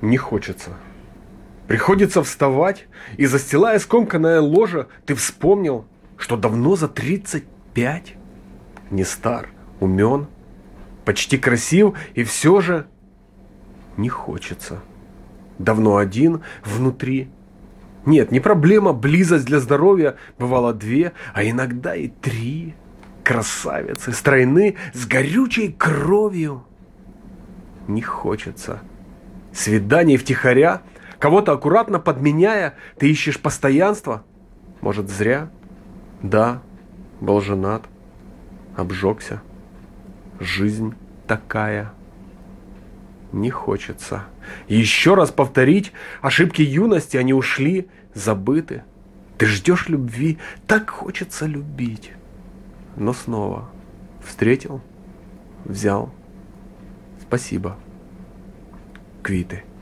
Не хочется. Приходится вставать, и, застилая скомканное ложе, ты вспомнил, что давно за 35. Не стар, умен, почти красив, и все же не хочется. Давно один внутри. Нет, не проблема, близость для здоровья, бывало 2, а иногда и 3. Красавицы, стройны, с горючей кровью. Не хочется. Свиданий втихаря, кого-то аккуратно подменяя, ты ищешь постоянства? Может, зря? Да, был женат, обжегся. Жизнь такая. Не хочется. Еще раз повторить, ошибки юности, они ушли, забыты. Ты ждешь любви, так хочется любить. Но снова встретил, взял. Спасибо. Квиты.